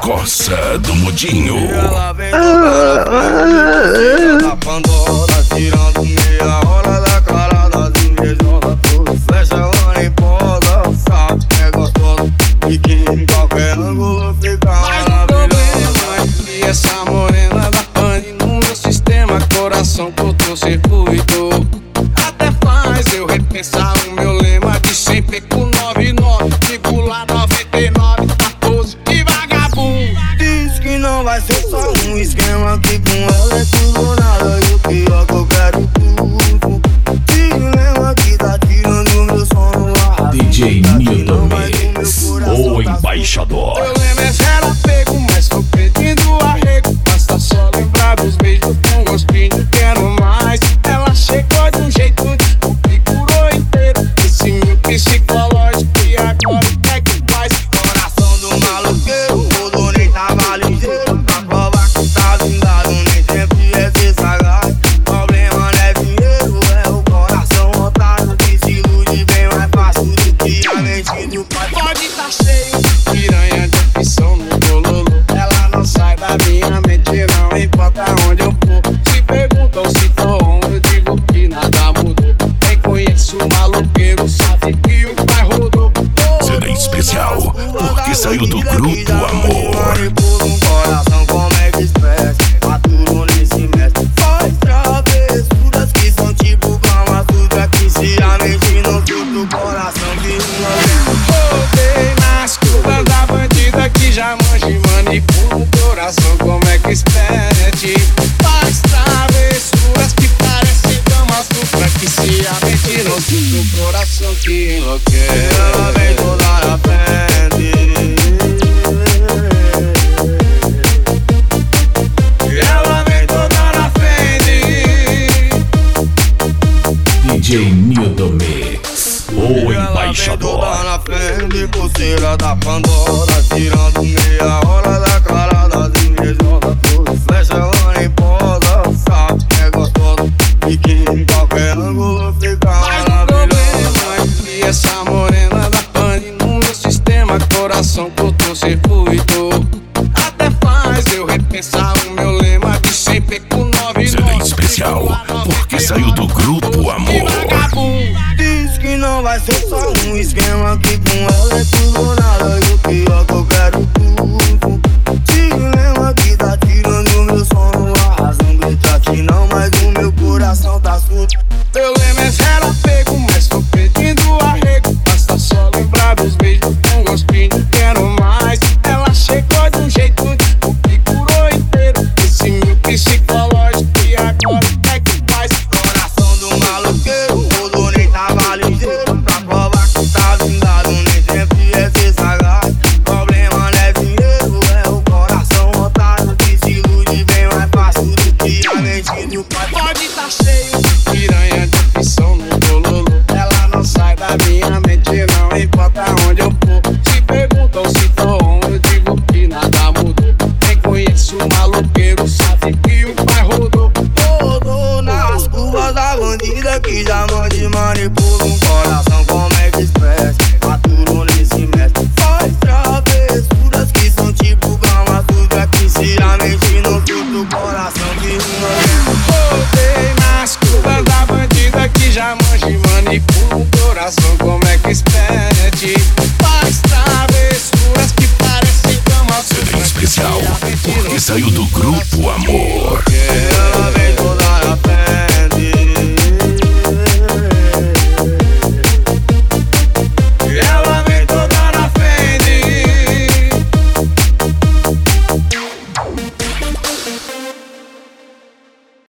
Roça do Mudinho. Ela vem da Pandora, tirando meia hora da cara das invejonas. Tudo flecha, ela nem posa, sabe que é gostoso e que em qualquer ângulo fica maravilhosa. E essa morena da pane no meu sistema, coração pro teu circuito. Até faz eu repensar o meu lema de sempre com 99, tipo lá 99, tá pose de vagabundo. Diz que não vai ser só um esquema, que com ela é tudo ou nada, e o pior que eu quero tudo. Se lembra que tá tirando meu sono lá. DJ Milton Mix, o embaixador. Eu lembro é zero apego, mas tô pedindo arrego. Basta só lembrar dos beijos com gostinho, quero mais. Ela chegou de um jeito que me curou inteiro. Esse meu psicológico e agora o que é que faz? Coração do maluqueiro, o dono nem tava ligeiro. Pra provar que tá vingado, nem sempre é ser sagaz. Problema não é dinheiro, é o coração otário que se ilude bem mais fácil do que a mente do pai. Pode tá cheio, piranha de opção no bololô. Ela não sai da minha mente, não importa onde eu for. Se perguntam se tô on, eu digo que nada mudou. Quem conhece o maluqueiro sabe que o pai rodou. CD especial, porque saiu do grupo Amor. Manipula um coração como é que expressa, maturo nesse mestre. Faz travessuras que são tipo Kama Sutra, que se a mente não filtra o coração que rodei nas curvas da bandida que já manja e manipula o coração como é que expede. Faz travessuras que parecem Kama Sutra, que se a mente não filtra o coração que enlouquece. Ela vem toda na frente, ela vem toda na frente. DJ Milton Mix, o embaixador. Ela vem toda na frente, pulseira da Pandora, tirando meia hora da cara das invejonas. Tudo flecha, ela nem posa, sabe que é gostoso e que em qualquer ângulo fica maravilhoso. E essa morena da pane no meu sistema, coração pro teu circuito. Até faz eu repensar o meu lema de sempre com 99. CD especial, porque saiu do grupo Amor. Diz que não vai ser só um esquema, que com ela é tudo ou nada, e o pior que eu quero tudo. Se lembra que tá tirando meu sono, a razão grita que não, mas o meu coração tá surdo. Eu lembro é zero apego, mas tô pedindo arrego. Basta só lembrar dos beijos com gostinho, quero mais. Ela chegou de um jeito que me curou inteiro. Esse meu psicológico e agora o que é que faz? Coração do maluqueiro, o dono nem tava ligeiro. Pra provar que tá vingado, nem sempre é ser sagaz. Problema não é dinheiro, é o coração otário que se ilude bem mais fácil do que a mente do pai. Pode tá cheio, piranha de opção no bololô. Ela não sai da minha mente, não importa onde eu for. Se perguntam se tô on, eu digo que nada mudou. Quem conhece o maluqueiro sabe que o pai rodou. Rodou nas curvas da bandida que já manda e manipula um coração como é que expressa, maturo nesse mestre. Faz travessuras que são tipo Kama Sutra, que se a mente não filtra o coração que rodei nas curvas da bandida que já manja e manipula o coração como é que expede. Faz travessuras que parecem Kama Sutra, CD especial, porque saiu do grupo Amor. ela vem